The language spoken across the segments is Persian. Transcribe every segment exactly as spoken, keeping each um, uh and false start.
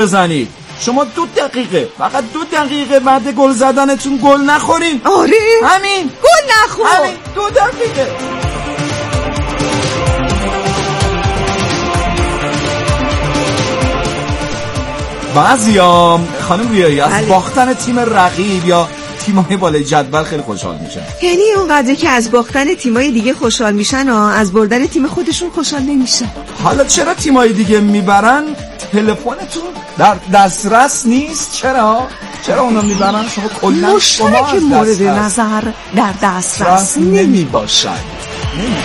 بزنید. شما دو دقیقه فقط دو دقیقه بعد گل زدنتون گل نخورین. آره همین گل نخور، همین دو دقیقه. بعضیا خانم ریایی از باختن تیم رقیب یا تیمای بالای جدول خیلی خوشحال میشن. یعنی اونقدر که از باختن تیمای دیگه خوشحال میشن ها، از بردن تیم خودشون خوشحال نمیشن. حالا چرا تیمای دیگه میبرن تلفنتون در دسترس نیست؟ چرا؟ چرا اونا میبرن شما کلا مشترک مورد نظر در دسترس نمیباشن؟ نمی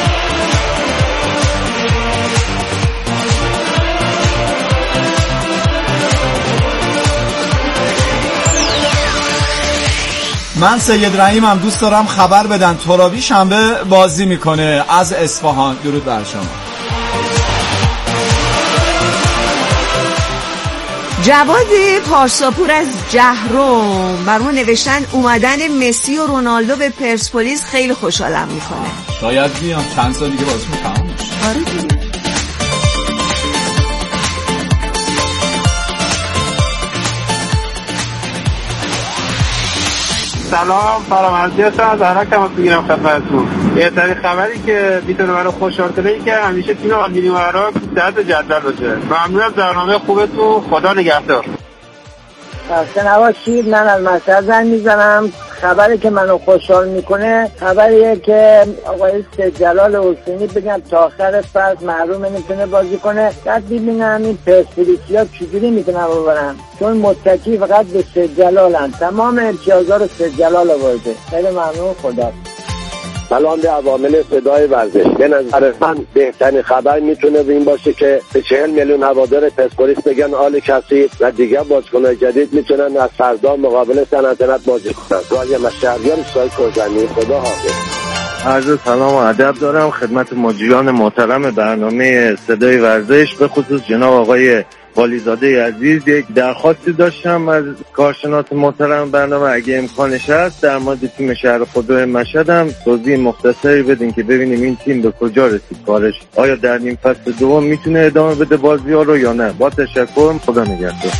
من سید رحیم هم دوست دارم خبر بدن ترابی شنبه بازی میکنه از اصفهان. درود بر شما. جواد پارساپور از جهرم برامون نوشتن اومدن مسی و رونالدو به پرسپولیس خیلی خوشحالم میکنه. شاید بیام چند سال دیگه بازی تموم میشه. آره دیگه. سلام، فرامرزی هستم از عراق. هم بگیرم خدمتتون. بهترین خبری که میتونه منو خوشحال کنه این که همیشه تیم آلمینیوم عراق صدر جدول باشه. ممنون از برنامه خوبتون. خدا نگهدار. خسته نباشید. من از مشهد زنگ میزنم. خبری که منو خوشحال میکنه خبریه که آقای سید جلال حسینی بگم تا آخر فصل محروم نمیتونه بازی کنه. بعد ببینم این پرسپولیسیا چجوری میتونن ببرن، چون متکی فقط به سید جلالن. تمام امتیازها رو سید جلال آورده. خیلی ممنون. خدا. سلام به عوامل صدای ورزش. به نظر من بهترین خبر میتونه این باشه که به چهل میلیون هوادار پرسپولیس بگن آل کثیر و دیگه بازیکن‌های جدید میتونن از فردا مقابل سلطنت بازی کنن. راجع مشهریان سایت کوزنی. خدا حافظ. عرض سلام و ادب دارم خدمت مجریان محترم برنامه صدای ورزش، به خصوص جناب آقای والیزاده عزیز. یک درخواستی داشتم از کارشناس محترم برنامه، اگه امکانش هست در مورد تیم شهر خودرو مشهد هم توضیح مختصری بدین که ببینیم این تیم به کجا رسید کارش، آیا در نیم فصل دوم میتونه ادامه بده بازی ها رو یا نه. با تشکر. خدا نگهدار.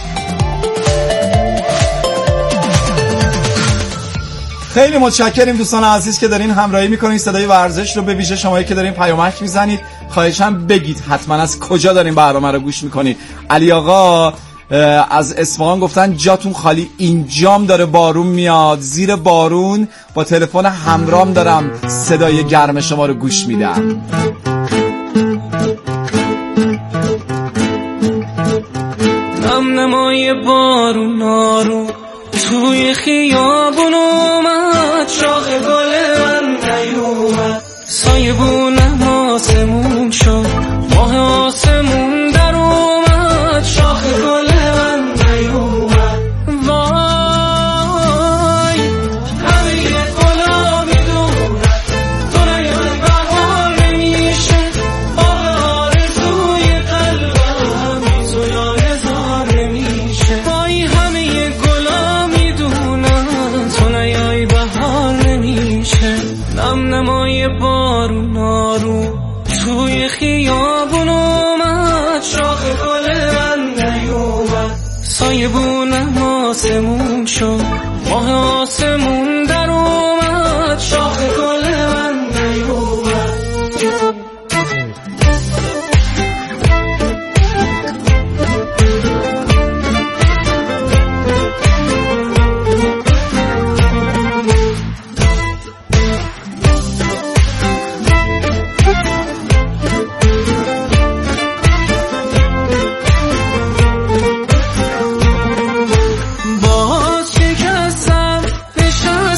خیلی متشکریم دوستان عزیز که دارین همراهی میکنین صدای ورزش رو. به ویژه شمایی که دارین پیامک میزنید خواهشاً بگید حتما از کجا دارین برنامه رو گوش میکنید. علی آقا از اصفهان گفتن جاتون خالی، اینجام داره بارون میاد، زیر بارون با تلفن همرام دارم صدای گرم شما رو گوش میدم. نم نمای بارون آروم توی خیابون اومد، شاخ گل من نیومد، سایبونم آسمون شد، ماه آسمون در اومد، شاخ گل من نیومد. وای همه گلا میدونن تو نیای بهار نمیشه، آرزوی قلبم تو یادگار نمیشه. وای همه گلا میدونن تو نیای بهار نمیشه. نم نمای بارون آروم توی خیابون اومد، شاخ گل من نیومد، سایبونم آسمون شد، ماه آسمون در اومد، شاخ گل من نیومد. باز شکستم به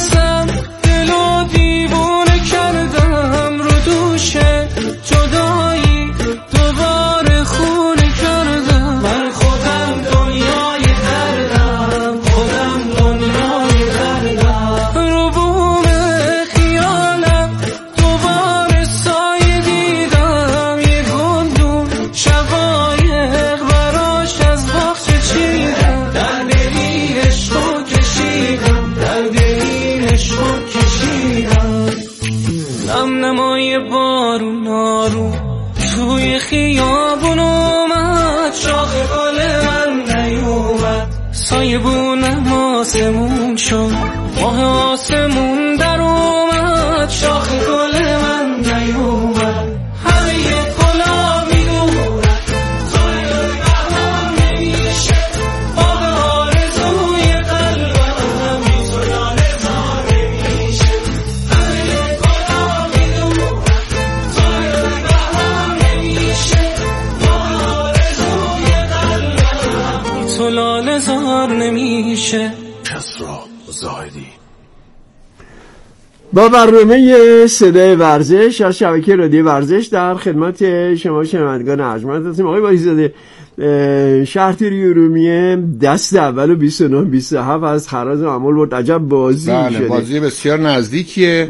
سایبونم آسمون شد، ماه آسمون در اومد، شاخ گل من نیومد، همه گلا میدونن توی بهار نمیشه، باغ آرزوی قلبم بی تو لاله زار نمیشه، همه گلا میدونن توی بهار نمیشه، باغ آرزوی قلبم بی تو لاله زار نمیشه. کسرا زاهدی با برنامه صدای ورزش از شبکه رادیو ورزش در خدمت شما شنوندگان ارجمند هستیم. آقای والیزاده، شهرتیری ارومیه دست اول و بیست و نه بیست و هفت از خراز اعمال برد. عجب بازی بله شده، بازی بسیار نزدیکیه.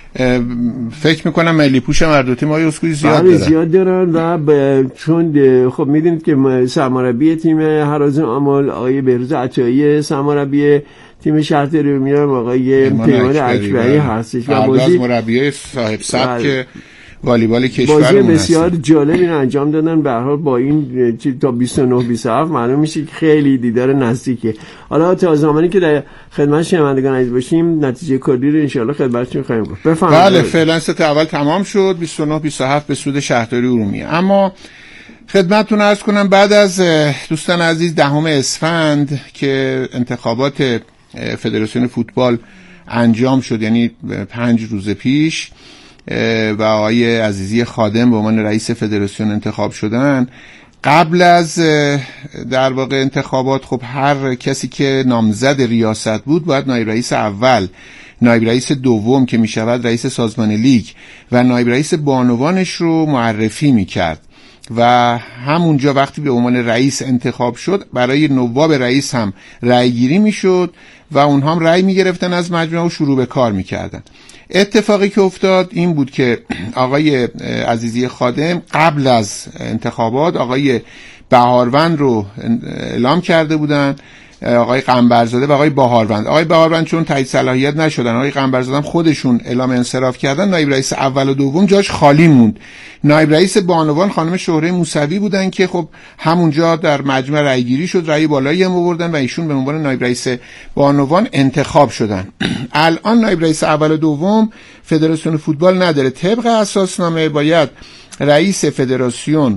فکر میکنم ملی پوش هر دو تیم های اسکوی زیاد دارن زیاد دارن و ب... چون خب میدونید که سرمربی تیم هراز اعمال آقای بهروز عطایی، سرمربی تیم شهرتیری ارومیه آقای پیمان اکبری هستش و بازی از مربیای صاحب سبک والیبال کشور بازی بسیار جالبی رو انجام دادن. به هر حال با این تا بیست و نه بیست و هفت معلوم میشه که خیلی دیدار نزدیکه. حالا تا زمانی که در خدمت شنوندگان عزیز باشیم نتیجه کلی رو ان شاء الله خدمتتون خواهیم گفت. بفرمایید. بله فعلا ست اول تمام شد، بیست و نه بیست و هفت به سود شهرتیری ارومیه. اما خدمتتون عرض کنم بعد از دوستان عزیز دهم اسفند که انتخابات فدراسیون فوتبال انجام شد، یعنی پنج روز پیش، و آقای عزیزی خادم به عنوان رئیس فدراسیون انتخاب شدن، قبل از در واقع انتخابات خب هر کسی که نامزد ریاست بود باید نایب رئیس اول، نایب رئیس دوم که می شود رئیس سازمان لیگ و نایب رئیس بانوانش رو معرفی می کرد و همونجا وقتی به عنوان رئیس انتخاب شد برای نواب رئیس هم رأی گیری می شد و اونها هم رأی می گرفتن از مجمع و شروع به کار می کردن. اتفاقی که افتاد این بود که آقای عزیزی خادم قبل از انتخابات آقای بهاروند رو اعلام کرده بودن، آقای قنبرزاده و آقای بهاروند. آقای بهاروند چون تایید صلاحیت نشدن، آقای قنبرزاده هم خودشون اعلام انصراف کردن، نایب رئیس اول و دوم جاش خالی موند. نایب رئیس بانوان خانم شهره موسوی بودن که خب همونجا در مجمع رأی گیری شد، رأی بالایی هم آوردن و ایشون به عنوان نایب رئیس بانوان انتخاب شدن. الان نایب رئیس اول و دوم فدراسیون فوتبال نداره. طبق اساسنامه باید رئیس فدراسیون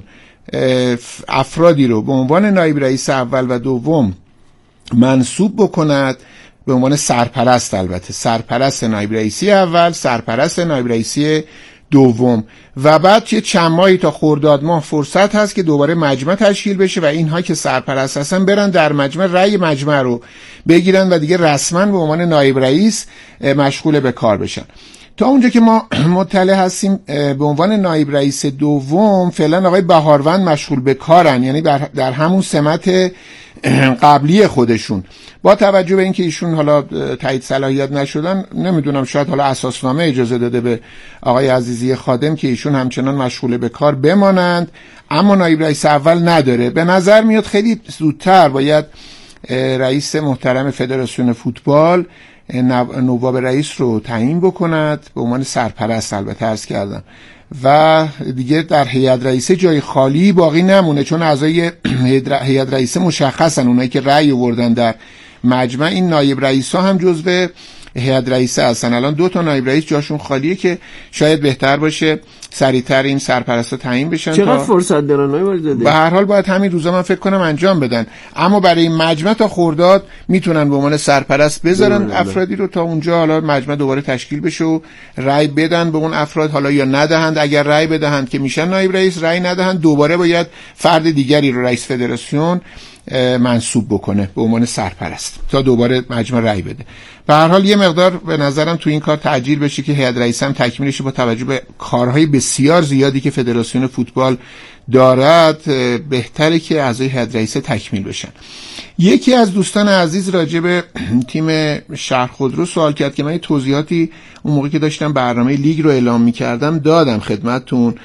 افرادی رو به عنوان نایب رئیس اول و دوم منصوب بکند، به عنوان سرپرست، البته سرپرست نایب رئیسی اول، سرپرست نایب رئیسی دوم، و بعد یه چند ماهی تا خرداد ماه فرصت هست که دوباره مجمع تشکیل بشه و اینها که سرپرست هستن برن در مجمع رأی مجمع رو بگیرن و دیگه رسما به عنوان نایب رئیس مشغول به کار بشن. تا اونجا که ما مطلع هستیم به عنوان نایب رئیس دوم فعلا آقای بهاروند مشغول به کارن، یعنی در همون سمت قبلی خودشون. با توجه به اینکه ایشون حالا تایید صلاحیت نشدن، نمیدونم شاید حالا اساسنامه اجازه داده به آقای عزیزی خادم که ایشون همچنان مشغول به کار بمانند، اما نایب رئیس اول نداره. به نظر میاد خیلی زودتر باید رئیس محترم فدراسیون فوتبال نواب رئیس رو تعیین بکند، به عنوان سرپرست البته عرض کردم، و دیگه در هیئت رئیسه جای خالی باقی نمونه، چون اعضای هیئت رئیسه مشخصن، اونایی که رأی آوردن در مجمع. این نایب رئیسا هم جزو هیئت رئیسه هستن. الان دو تا نایب رئیس جاشون خالیه که شاید بهتر باشه سریعتر این سرپرستا تعیین بشن. چقدر فرصت دارن نایب داده؟ به هر حال باید همین روزا من فکر کنم انجام بدن، اما برای این مجمع تا خرداد میتونن به عنوان سرپرست بذارن افرادی رو تا اونجا حالا مجمع دوباره تشکیل بشه و رأی بدن به اون افراد، حالا یا ندهند. اگر رأی بدهند که میشن نایب رئیس، رأی ندهند دوباره باید فرد دیگری رو رئیس فدراسیون منصوب بکنه به عنوان سرپرست تا دوباره مجمع رأی بده. به هر حال یه مقدار به نظرم تو این کار تعجیل بشه که هیئت رئیس هم تکمیل شه با توجه به کارهای بسیار زیادی که فدراسیون فوتبال دارد. بهتره که اعضای هیئت رئیسه تکمیل بشن. یکی از دوستان عزیز راجع به تیم شهر خودرو سوال کرد که من توضیحاتی اون موقعی که داشتم برنامه لیگ رو اعلام می‌کردم دادم خدمتتون.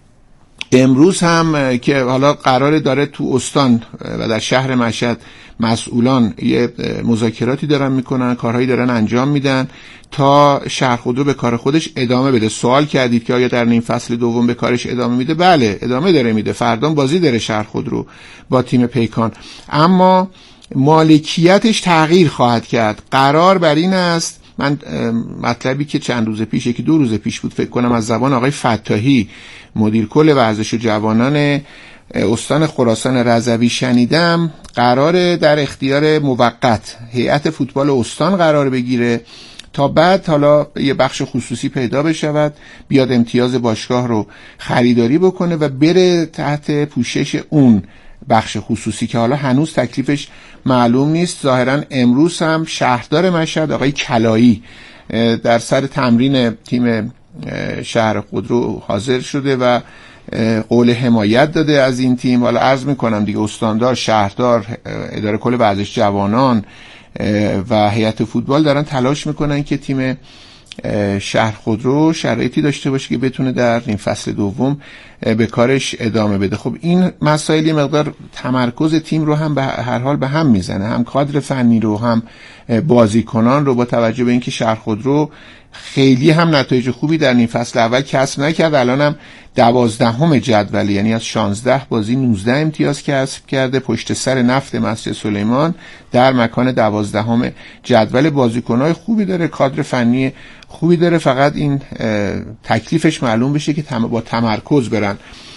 امروز هم که حالا قرار داره تو استان و در شهر مشهد مسئولان یه مذاکراتی دارن میکنن، کارهایی دارن انجام میدن تا شهر خودرو به کار خودش ادامه بده. سوال کردید که آیا در نیم فصل دوم به کارش ادامه میده؟ بله ادامه داره میده. فردا بازی داره شهر خودرو با تیم پیکان، اما مالکیتش تغییر خواهد کرد. قرار بر این است، من مطلبی که چند روز پیش یکی دو روز پیش بود فکر کنم از زبان آقای فتاحی مدیر کل ورزش و جوانان استان خراسان رضوی شنیدم، قرار در اختیار موقت هیئت فوتبال استان قرار بگیره تا بعد حالا یه بخش خصوصی پیدا بشود، بیاد امتیاز باشگاه رو خریداری بکنه و بره تحت پوشش اون بخش خصوصی که حالا هنوز تکلیفش معلوم نیست. ظاهرا امروز هم شهردار مشهد آقای کلایی در سر تمرین تیم شهر خودرو حاضر شده و قول حمایت داده از این تیم. حالا عرض میکنم دیگه استاندار، شهردار، اداره کل ورزش جوانان و هیئت فوتبال دارن تلاش میکنن که تیم شهر خودرو شرایطی داشته باشه که بتونه در این فصل دوم به کارش ادامه بده. خب این مسائلی مقدار تمرکز تیم رو هم به هر حال به هم میزنه، هم کادر فنی رو هم بازیکنان رو، با توجه به اینکه شهر خودرو خیلی هم نتایج خوبی در این فصل اول کسب نکرد، الان هم دوازدهم جدول، یعنی از شانزده بازی نوزده امتیاز کسب کرده، پشت سر نفت مسجد سلیمان در مکان دوازدهم جدول. بازیکن‌های خوبی داره، کادر فنی خوبی داره، فقط این تکلیفش معلوم بشه که با تمرکز برن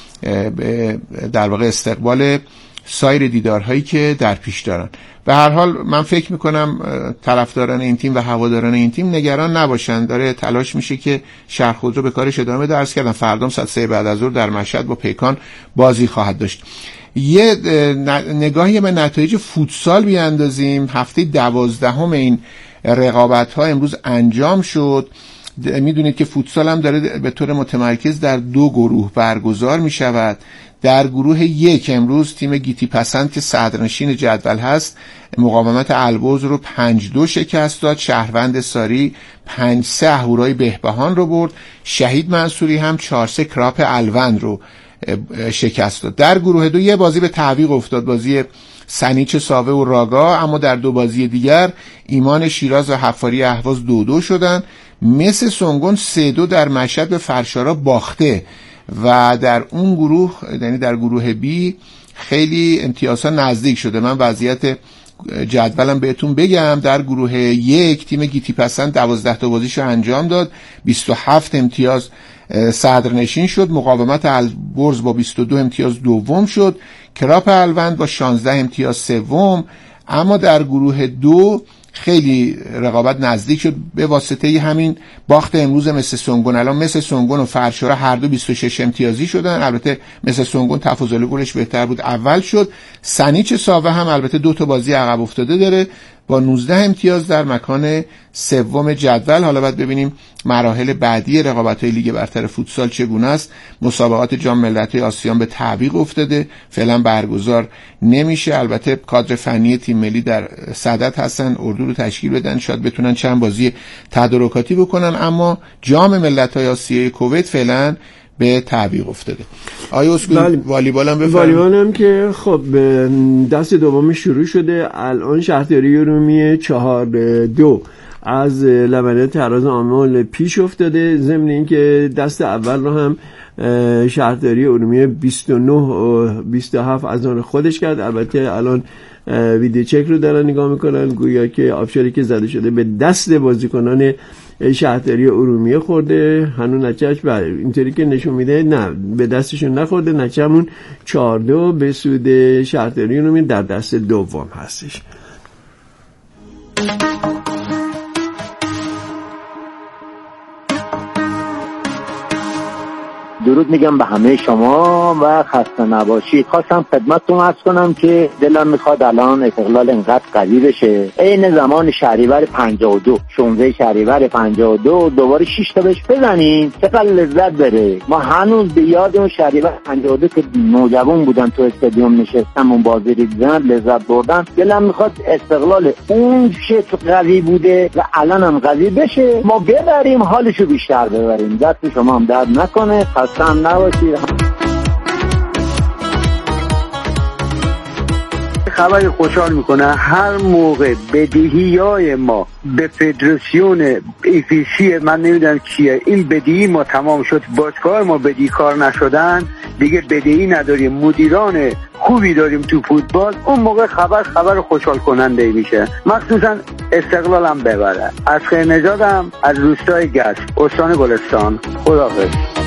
در واقع استقبال سایر دیدارهایی که در پیش دارن. به هر حال من فکر میکنم طرفداران این تیم و هواداران این تیم نگران نباشن، داره تلاش میشه که شهر خودرو به کارش ادامه بده. عرض کردم فردا ساعت سه بعد از ظهر در مشهد با پیکان بازی خواهد داشت. یه نگاهی به نتایج فوتسال بیاندازیم. هفته دوازدهم این رقابت ها امروز انجام شد. میدونید که فوتسال هم داره به طور متمرکز در دو گروه برگزار میشود. در گروه یک امروز تیم گیتی پسند که صدرنشین جدول هست مقاومت البرز رو پنج دو شکست داد. شهروند ساری پنج سه اهورای بهبهان رو برد. شهید منصوری هم چهار سه کراپ الوند رو شکست داد. در گروه دو یه بازی به تعویق افتاد، بازی سنیچ ساوه و راگا، اما در دو بازی دیگر ایمان شیراز و حفاری اهواز دو دو شدن. مس سنگون سه دو در مشهد به فرشارا باخته و در اون گروه، یعنی در گروه بی، خیلی امتیازها نزدیک شده. من وضعیت جدولم بهتون بگم. در گروه یک تیم گیتی پسند دوازده تا بازیشو انجام داد، بیست و هفت امتیاز صدرنشین شد. مقاومت البرز با بیست و دو امتیاز دوم شد. کراپ الوند با شانزده امتیاز سوم. اما در گروه دو خیلی رقابت نزدیک شد به واسطه همین باخت امروز مس سنگون. الان مس سنگون و فرشاره هر دو بیست و شش امتیازی شدن. البته مس سنگون تفاضل گلش بهتر بود، اول شد. سنیچ ساوه هم البته دو تا بازی عقب افتاده داره با نوزده امتیاز در مکان سوم جدول. حالا باید ببینیم مراحل بعدی رقابت‌های لیگ برتر فوتسال چگونه است. مسابقات جام ملت‌های آسیان به تعویق افتاده، فعلا برگزار نمیشه. البته کادر فنی تیم ملی در صدد هستن اردو رو تشکیل بدن، شاید بتونن چند بازی تدارکاتی بکنن، اما جام ملت‌های آسیای کویت فعلا به تعویق افتاده. آیا اسکول والیبال هم بفرمایید؟ والیبال هم که خب دست دومی شروع شده. الان شهرداری ارومیه چهار دو از لبنه تراز آمل پیش افتاده، ضمن اینکه دست اول رو هم شهرداری ارومیه بیست و نه بیست و هفت از آن خودش کرد. البته الان ویدیو چک رو دارن نگاه میکنن، گویا که آبشاری که زده شده به دست بازیکنان شهرداری ارومیه خورده. هنوز نتیجهش بله اینطوری که نشون میده نه به دستشون نخورده. نتیجهمون چهار دو به سود شهرداری ارومیه در دست دوم هستش. درود میگم به همه شما و خسته نباشید. خواستم خدمتتون عرض کنم که دلم میخواد الان استقلال انقدر قوی بشه عین زمان شهریور پنجاه و دو، شانزده شهریور پنجاه و دو دوباره شش تا بهش بزنیم، چقدر لذت بره. ما هنوز به یاد اون شهریور پنجاه و دو که نوجوان بودن تو استادیوم نشستم اون بازی رو دیدن لذت بردن. دلم میخواد استقلال اون شکل قوی بوده و الان هم قوی بشه، ما ببریم حالشو بیشتر ببریم. دست شما هم درد نکنه، خستم نباشید. خبری خوشحال میکنه هر موقع بدهیای ما به فدراسیون ایفیسی من نمیدونم چیه این بدهی ما تمام شد، باشگاه ما بدهی کار نشدن دیگه بدهی نداریم. مدیران خوبی داریم تو فوتبال، اون موقع خبر خبر خوشحال کننده میشه، مخصوصا استقلال هم ببره. از خیر نژادم از روستای گچ، استان گلستان. خداحافظ.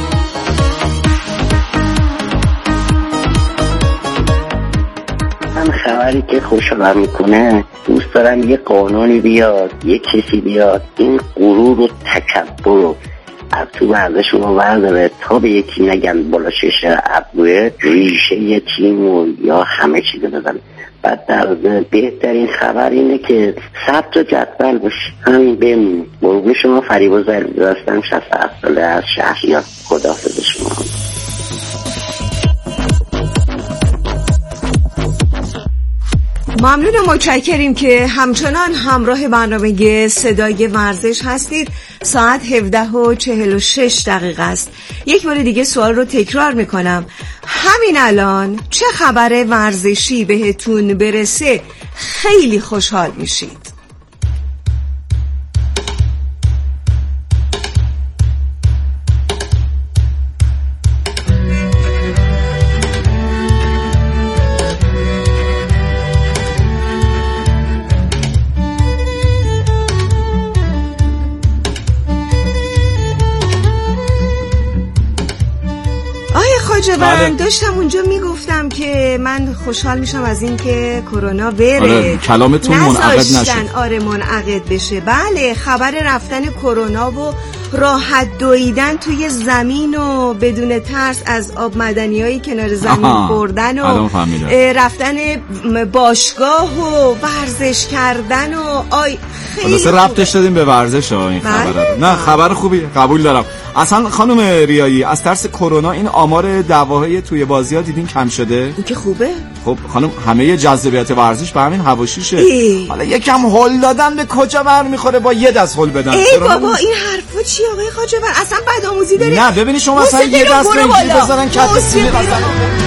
من خبری که خوشحالم میکنه، دوست دارم یه قانونی بیاد، یه کسی بیاد این غرور و تکبر رو از تو ورزشون رو برداره تا به یکی نگن بالا شش ابروه ریشه یه تیم و یا همه چیز بزنه. بعد در بهترین خبر اینه که ثبت و جدول باشه، همین بمونه. قربون شما، فریبا زربی هستم، شصت و هفت ساله از شهریار. خداحافظ شما. ممنون و متشکریم که همچنان همراه برنامه صدای ورزش هستید. ساعت هفده و چهل و شش دقیقه است. یک بار دیگه سوال رو تکرار میکنم. همین الان چه خبر ورزشی بهتون برسه خیلی خوشحال میشید؟ من داشتم اونجا میگفتم که من خوشحال میشم از این که کرونا بره. آره، کلامتون منعقد نشه. آره منعقد بشه. بله، خبر رفتن کرونا و راحت دویدن توی زمین و بدون ترس از آب مدنی هایی کنار زمین خوردن و رفتن باشگاه و ورزش کردن و آی خیلی ربطش دادیم به ورزش ها این خبره. نه خبر خوبی قبول دارم. اصلا خانم ریایی از ترس کرونا این آمار دعواهای توی بازی‌ها دیدین کم شده؟ این که خوبه. خب خانم همه جذابیت ورزش به همین حواشیشه. حالا یکم هول دادن به کجا برمیخوره با یه دست هول بدن. ای بابا این حرفا چی آقای خواجه‌ور؟ اصلا بدآموزی داره. نه ببینید شما اصلا یه دست اینجوری بزنن کف سینه مثلا.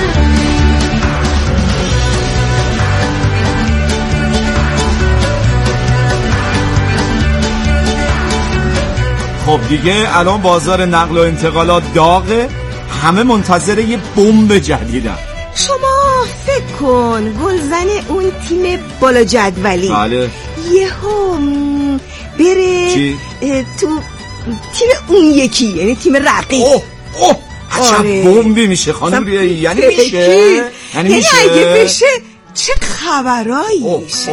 خب دیگه الان بازار نقل و انتقالات داغه، همه منتظر یه بمب جدیدن. شما فکر کن گلزن اون تیم بالا جدولی بله یهو بره چی؟ تو تیم اون یکی، یعنی تیم رقیب. اوه اوه عجب بمبی میشه خانم ریایی. یعنی میشه یعنی میشه اگه بشه چه خبرایی میشه.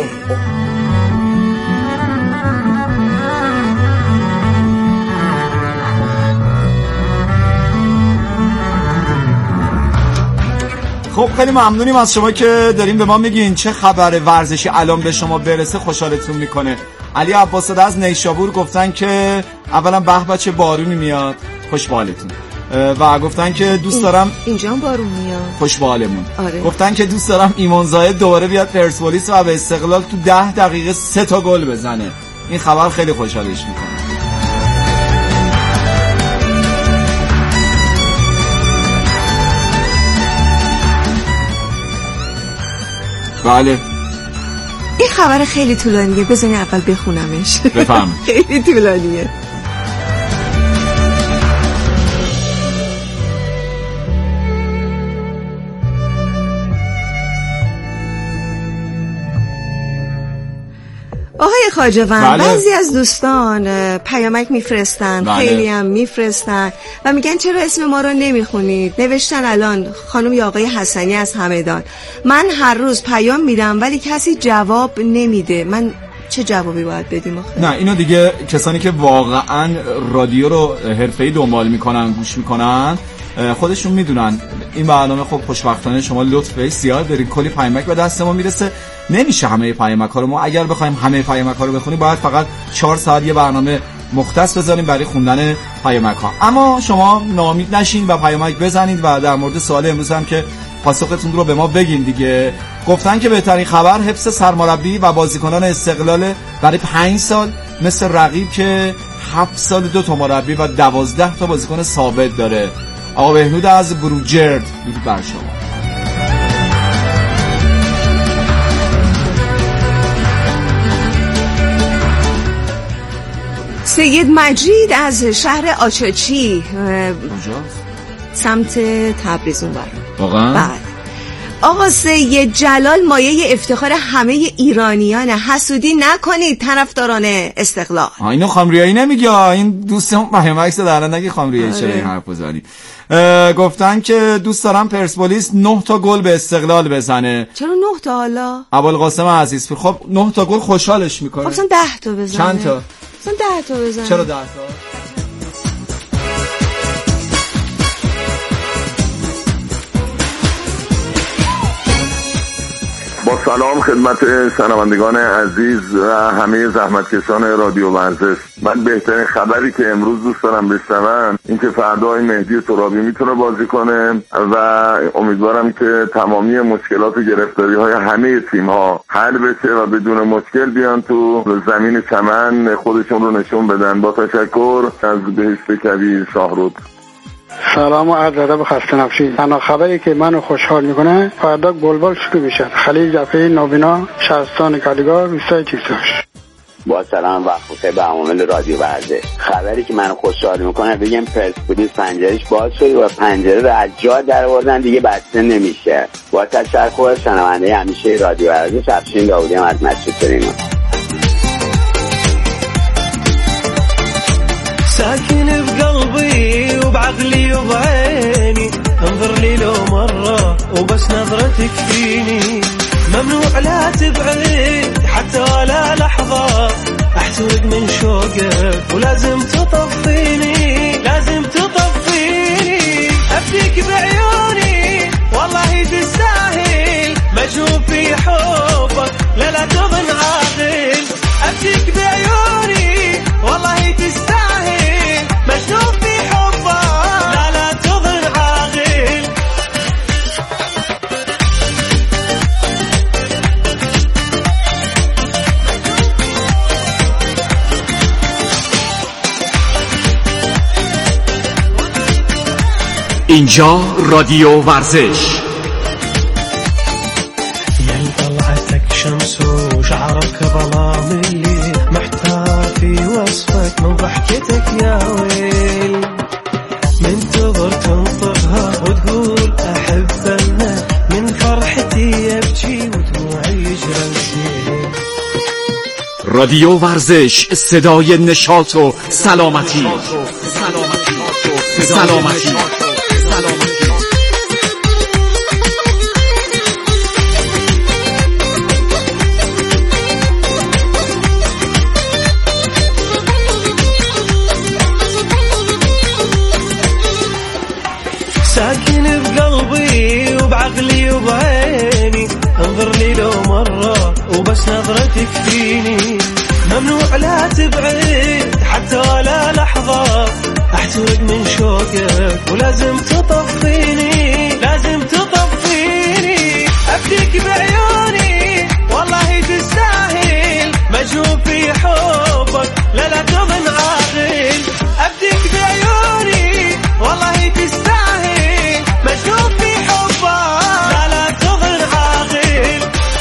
خب خیلی ممنونیم از شما که داریم به ما میگین چه خبر ورزشی الان به شما برسه خوشحالتون میکنه. علی عباس‌زاده از نیشابور گفتن که اولا به به چه بارونی میاد، خوش به حالتون. و گفتن که دوست دارم اینجا هم بارون میاد، خوش به حالمون. آره. گفتن که دوست دارم ایمان زاهد دوباره بیاد پرسپولیس و به استقلال تو ده دقیقه سه تا گل بزنه. این خبر خیلی خوشحالش میکنه. بله این خبر خیلی طولانیه، بزنی اول بخونمش. بفهم. خیلی طولانیه. آقای خواجه‌ور، بله. بعضی از دوستان پیامک میفرستن، بله. خیلی هم میفرستن و میگن چرا اسم ما رو نمیخونید. نوشتن الان خانم یا آقای حسنی از همدان، من هر روز پیام میدم ولی کسی جواب نمیده. من چه جوابی باید بدیم آخه؟ نه اینو دیگه کسانی که واقعا رادیو رو حرفه‌ای دنبال میکنن گوش میکنن خودشون میدونن. این برنامه خب خوشبختانه شما لطف به زیاد دارین، کلی پیامک به دست ما میرسه. نمیشه همه پیامک ها رو، ما اگر بخوایم همه پیامک ها رو بخونیم باید فقط چهار ساعت یه برنامه مختص بذاریم برای خوندن پیامک ها. اما شما ناامید نشین و پیامک بزنید و در مورد سوال امروز هم که پاسختون رو به ما بگین دیگه. گفتن که بهترین خبر حفظ سرمربی و بازیکنان استقلال برای پنج سال مثل رقیب که هفت سال دو تا مربی و دوازده تا بازیکن ثابت داره. آقا بهنود از بروجرد درود بر شما. سید مجید از شهر آچاچی سمت تبریز اونور. واقعا؟ بله. آقا سید جلال مایه افتخار همه ایرانیان، حسودی نکنید طرفداران استقلال. اینو خامریایی نمیگه، این دوستم پیامکس دارن نگه خامریایی چرا این حرف بزنی. گفتن که دوست دارم پرسپولیس نه تا گل به استقلال بزنه. چرا نه تا حالا؟ ابوالقاسم عزیز خب نه تا گل خوشحالش میکنه. خب مثلا ده تا بزنه. چند تا؟ مثلا ده تا بزنه. چرا ده تا؟ با سلام خدمت شنوندگان عزیز و همه زحمتکشان رادیو ورزش. من بهترین خبری که امروز دوست دارم بشنوم این که فردا این مهدی ترابی میتونه بازی کنه و امیدوارم که تمامی مشکلات و گرفتاری های همه تیم ها حل بشه و بدون مشکل بیان تو زمین چمن خودشون رو نشون بدن. با تشکر از بهشت کبیر شاهرود. سلام و عرض ادب خسته نباشید. تنها خبری که منو خوشحال میکنه فردا گلبال شروع میشه. خلیل جعفری نابینا، شهرستان کلیگار، روستای تیزداشت. با سلام و خیر به عوامل رادیو ورزش. خبری که منو خوشحال میکنه بگم پرسپولیس پنجرهش باز شده و پنجره رو از جا درآوردن دیگه بسته نمیشه. با تشکر شنونده همیشه رادیو ورزش افشین داودی هم از مسجد ساكن بقلبي وبعقلي وبعيني انظر لي لو مرة وبس نظرتك فيني ممنوع لا تبعد حتى ولا لحظة احترق من شوقك ولازم تطفيني لازم تطفيني ابديك بعيوني والله تستاهل مجنون في حبك لا لا تظن عاقل ابديك بعيوني والله تستاهل مجنون في حبك لا لا تظن عاقل. اینجا رادیو ورزش. يا طلعتك شمس وشعرك ظلام محتار في وصفك من ضحكتك يا ويل منتظر تنطقها وتقول أحبنا من فرحتي يبكي ودموعي يجرى السيل. رادیو ورزش، صدای نشاط و سلامتی. سلامتی سلامتی ساكن بقلبي وبعقلي وبعيني انظر لي لو مرة وبس نظرتك فيني ممنوع لا تبعد حتى ولا لحظة احترق من شوقك ولازم تطفيني لازم تطفيني ابديك بعيوني والله تستاهل مجنون في حبك لا لا تظن عاقل ابديك بعيوني والله تستاهل مجنون في حبك لا لا تظن عاقل.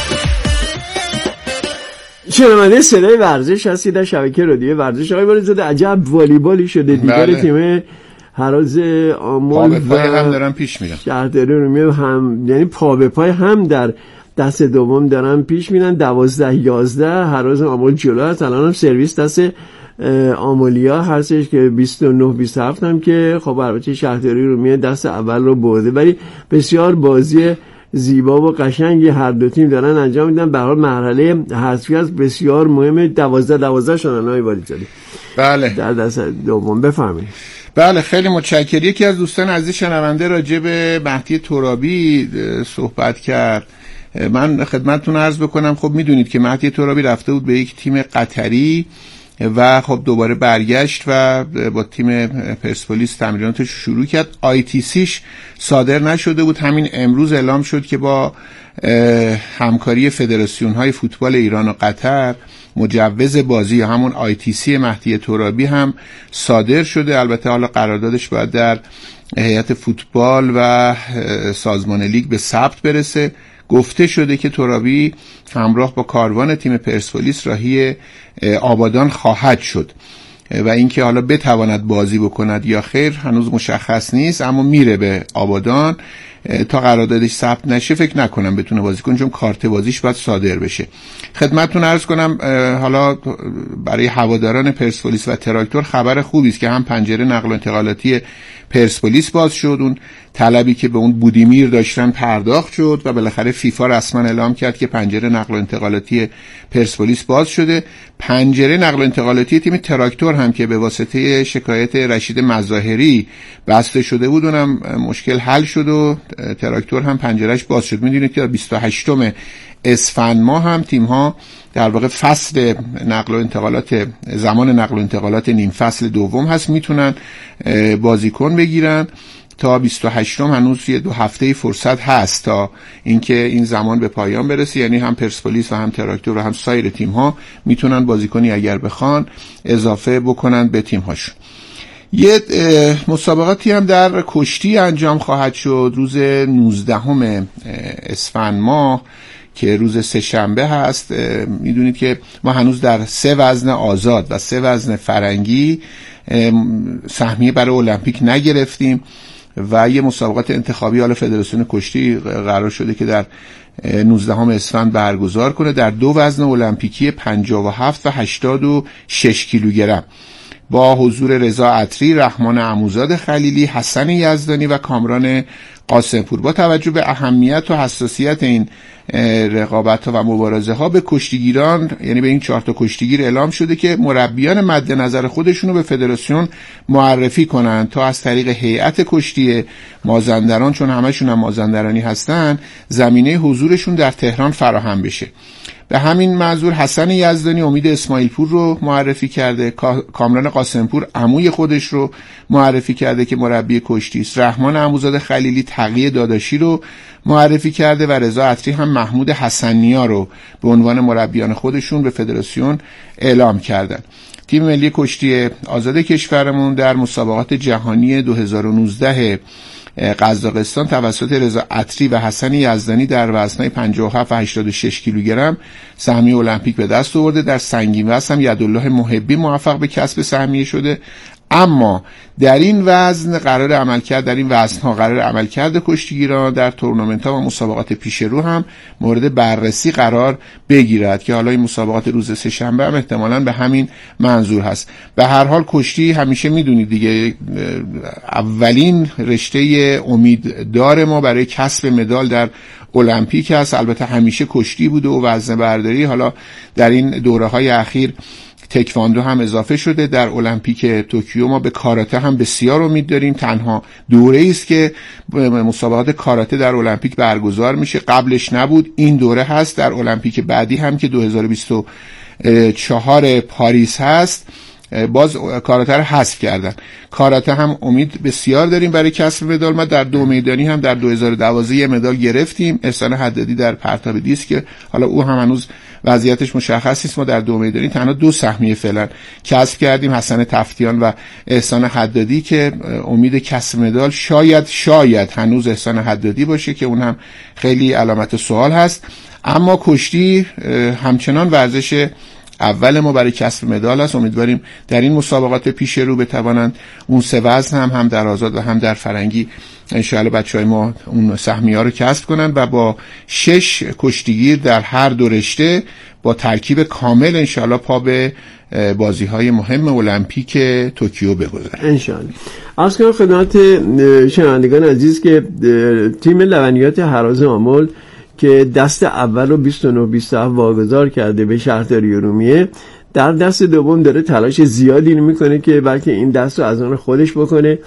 شنونده صدای ورزش هستی در شبکه رادیو ورزش. آقای باریزاده عجب والیبالی شده دیگر بله. تیم هراز آمل و هم دارن پیش میرن شهرداری رومیه هم یعنی پا به پای هم در دست دوم دارن پیش میرن. دوازده یازده هراز آمل جلو هست. الان هم سرویس دست آمولیا هستش که بیست و نه بیست و هفت هم که خب البته شهرداری رومیه دست اول رو برده، ولی بسیار بازی زیبا و قشنگی هر دو تیم دارن انجام میدن. به هر حال مرحله حذفی از بسیار مهمه. دوازده دوازده شدن های باریزاده بله در دست دوم. بفرمایید. بله خیلی متشکرم. یکی از دوستان عزیز شنونده راجع به مهدی ترابی صحبت کرد. من خدمتتون عرض بکنم خب میدونید که مهدی ترابی رفته بود به یک تیم قطری و خب دوباره برگشت و با تیم پرسپولیس تمریناتش شروع کرد. آی تی سیش صادر نشده بود، همین امروز اعلام شد که با همکاری فدراسیون های فوتبال ایران و قطر مجوز بازی همون آی تی سی مهدی ترابی هم صادر شده. البته حالا قراردادش باید در هیئت فوتبال و سازمان لیگ به ثبت برسه. گفته شده که ترابی همراه با کاروان تیم پرسپولیس راهی آبادان خواهد شد و اینکه حالا بتواند بازی بکند یا خیر هنوز مشخص نیست، اما میره به آبادان تا قراردادش ثبت نشه فکر نکنم بتونه بازی کنه، چون کارت بازیش باید صادر بشه. خدمتتون عرض کنم حالا برای هواداران پرسپولیس و تراکتور خبر خوبی است که هم پنجره نقل و انتقالاتی پرسپولیس باز شد، اون طلبی که به اون بودیمیر داشتن پرداخت شد و بالاخره فیفا رسما اعلام کرد که پنجره نقل و انتقالاتی پرسپولیس باز شده. پنجره نقل و انتقالاتی تیم تراکتور هم که به واسطه شکایت رشید مظاهری بسته شده بود، اونم مشکل حل شد و تراکتور هم پنجرهش باز شد. میدونید که بیست و هشتم اسفند ماه هم تیم ها در واقع فصل نقل و انتقالات زمان نقل و انتقالات نیم فصل دوم هست، میتونن بازیکن بگیرن. تا بیست و هشتم هنوز یه دو هفته فرصت هست تا اینکه این زمان به پایان برسه، یعنی هم پرسپولیس و هم تراکتور و هم سایر تیم ها میتونن بازیکنی اگر بخوان اضافه بکنن به تیم هاشون. یه مسابقاتی هم در کشتی انجام خواهد شد روز نوزدهم اسفند ماه که روز سه شنبه هست. میدونید که ما هنوز در سه وزن آزاد و سه وزن فرنگی سهمیه برای المپیک نگرفتیم و یه مسابقات انتخابی حالا فدراسیون کشتی قرار شده که در نوزدهم اسفند برگزار کنه در دو وزن المپیکی پنجاه و هفت و هشتاد و شش کیلوگرم با حضور رضا عطری، رحمان عموزاد خلیلی، حسن یزدانی و کامران قاسمپور. با توجه به اهمیت و حساسیت این رقابت ها و مبارزه ها به کشتیگیران، یعنی به این چهار تا کشتیگیر اعلام شده که مربیان مد نظر خودشونو به فدراسیون معرفی کنن تا از طریق هیئت کشتی مازندران، چون همشون هم مازندرانی هستن، زمینه حضورشون در تهران فراهم بشه. به همین منظور حسن یزدانی امید اسماعیل پور رو معرفی کرده، کامران قاسمپور عموی خودش رو معرفی کرده که مربی کشتی است، رحمان عموزاده خلیلی تقی داداشی رو معرفی کرده و رضا عطری هم محمود حسنیا رو به عنوان مربیان خودشون به فدراسیون اعلام کردن. تیم ملی کشتی آزاد کشورمون در مسابقات جهانی دو هزار و نوزده قزاقستان توسط رضا عطری و حسن یزدانی در وزن‌های پنجاه و هفت و هشتاد و شش کیلوگرم سهمیه المپیک به دست آورده. در سنگین وزن هم یدالله محبی موفق به کسب سهمیه شده. اما در این وزن قرار عمل کرد در این وزن‌ها قرار عمل کرد کشتیگیران در تورنمنت‌ها و مسابقات پیش رو هم مورد بررسی قرار بگیرد که حالا این مسابقات روز سه شنبه هم احتمالاً به همین منظور هست. به هر حال کشتی همیشه میدونید دیگه اولین رشته امیددار ما برای کسب مدال در المپیک است. البته همیشه کشتی بوده و وزنه برداری، حالا در این دوره‌های اخیر تکواندو هم اضافه شده. در المپیک توکیو ما به کاراته هم بسیار امید داریم. تنها دوره‌ای است که مسابقات کاراته در المپیک برگزار میشه، قبلش نبود، این دوره هست. در المپیک بعدی هم که دو هزار و بیست و چهار پاریس هست باز کاراته رو حذف کردن. کاراته هم امید بسیار داریم برای کسب مدال. ما در دو میدانی هم در دو هزار و دوازده یه مدال گرفتیم، احسان حدادی در پرتاب دیسک که حالا او هم هنوز وضعیتش مشخص نیست. ما در دو میدانی تنها دو سهمیه فعلا کسب کردیم، حسن تفتیان و احسان حدادی، که امید کسب مدال شاید شاید هنوز احسان حدادی باشه که اون هم خیلی علامت سوال هست. اما کشتی همچنان ورزش اول ما برای کسب مدال است. امیدواریم در این مسابقات پیش رو بتوانند اون سه وزن هم هم در آزاد و هم در فرنگی انشاءالله بچهای ما اون سهمیه ها رو کسب کنند و با شش کشتیگیر در هر دو رشته با ترکیب کامل انشاءالله پا به بازی های مهم المپیک توکیو بگذارند انشاءالله. عرض کنم خدمت شنوندگان عزیز که تیم لبنیات هراز آمل که دست اول رو بیست و نه بیست و هفت واگذار کرده به شهرداری ارومیه، در دست دوم داره تلاش زیادی میکنه که بلکه این دست رو از آن خودش بکنه.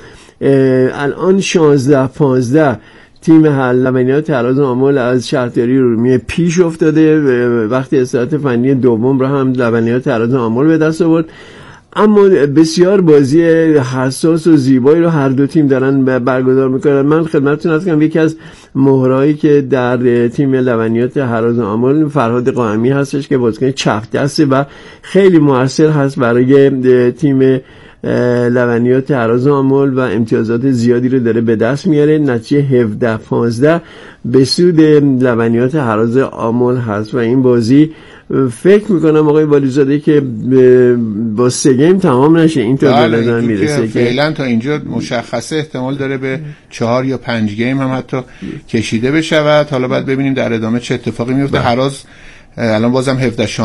الان شانزده پانزده تیم لبنیات هراز آمل از شهرداری ارومیه پیش افتاده. وقتی استراحت فنی دوم رو هم لبنیات هراز آمل به دست آورد، اما بسیار بازی حساس و زیبایی رو هر دو تیم دارن برگزار میکنن. من خدمتتون عرض کنم یکی از مهرهایی که در تیم لبنیات هراز آمل فرهاد قائمی هستش که بازیکن چپ دسته و خیلی موثر هست برای تیم لبنیات هراز آمل و امتیازات زیادی رو داره به دست میاره. نتیجه هفده پانزده به سود لبنیات هراز آمل هست و این بازی فکر میکنم آقای والیزاده که با سه گیم تمام نشه، اینطور به نظر میرسه که فعلا تا اینجا مشخصه احتمال داره به چهار یا پنج گیم هم حتی کشیده بشود. حالا باید ببینیم در ادامه چه اتفاقی میفته. هراز الان بازم هفده